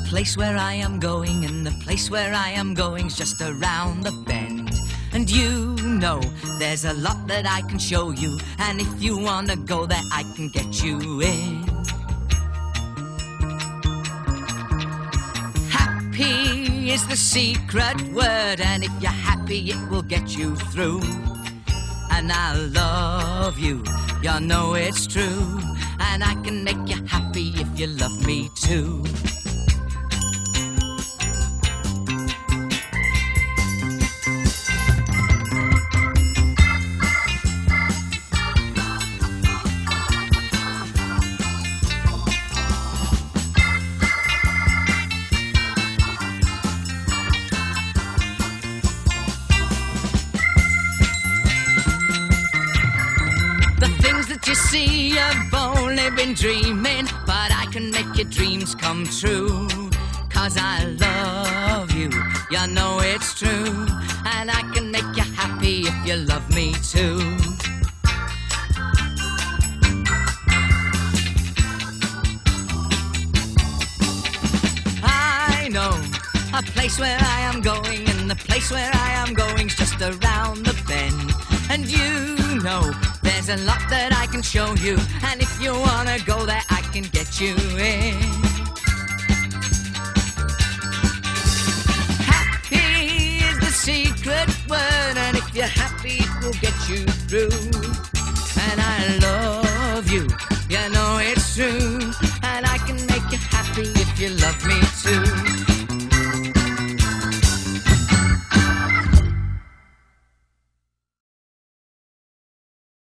place where I am going, and the place where I am going's just around the bend. And you know there's a lot that I can show you, and if you wanna go there I can get you in. Happy is the secret word, and if you're happy it will get you through. And I love you, you know it's true, and I can make you happy if you love me too. You see, you've only been dreaming, but I can make your dreams come true. 'Cause I love you, you know it's true, and I can make you happy if you love me too. I know a place where I am going, and the place where I am going's just around the bend. And you know there's a lot that I can show you, and if you wanna go there I can get you in. Happy is the secret word, and if you're happy it will get you through. And I